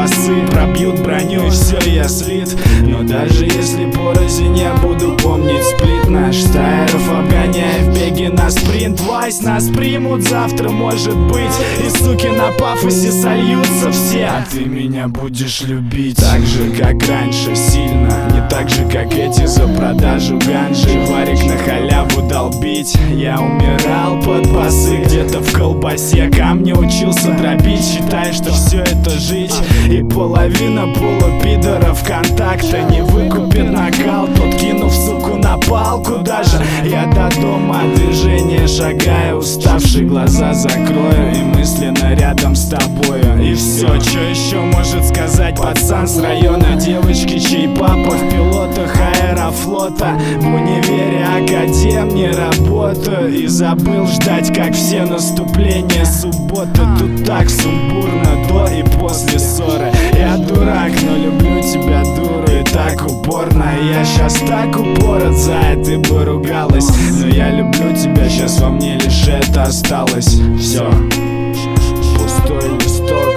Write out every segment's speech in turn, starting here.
басы пробьют броню и все, я слит. Но даже если порознь, я буду помнить сплит наш. Тайров обгоняя в беге на спринт. Вайс нас примут завтра, может быть. И суки на пафосе сольются все. А ты меня будешь любить так же, как раньше, сильно. Не так же, как эти за продажу ганжи. Варик на халяву долбить. Я умирал под басы где-то в колбасе. Камни учился дробить, считая, что все это жить. И половина полупидоров контакта не выкупит накал. Тот, кинув суку на палку даже. Я до дома движение шагаю, уставший глаза закрою и мысленно рядом с тобою. И все, что еще может сказать пацан с района? Девочки, чей папа в пилотах аэрофлота. В универе академ не работаю и забыл ждать, как все наступления субботы. Тут так сумбурно до и после ссоры. Я дурак, но люблю тебя, дуру, и так упорно. Я щас так упорот, за это бы ругалась. Но я люблю тебя, щас во мне лишь это осталось. Все, пустой листок.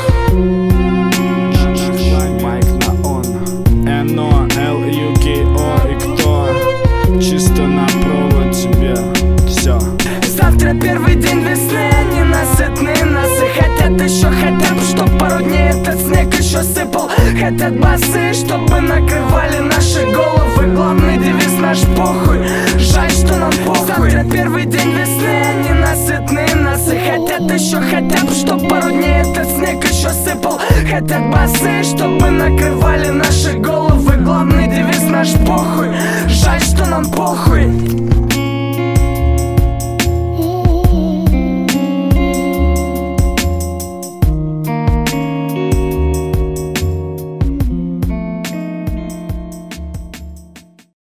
Майк на он. НО, ЛЮКО и кто? Чисто на провод тебе. Все. Завтра первый день весны, они насытные, носы хотят еще, хотят, чтоб пару дней этот снег еще сыпал. Хотят басы, чтобы накрывали наши головы. Главный девиз наш похуй, жаль, что нам похуй. Завтра первый день весны, они насытные, носы хотят еще, хотят, чтоб пару дней этот снег еще сыпал. Хотят басы, чтобы накрывали наши головы. Главный девиз наш похуй,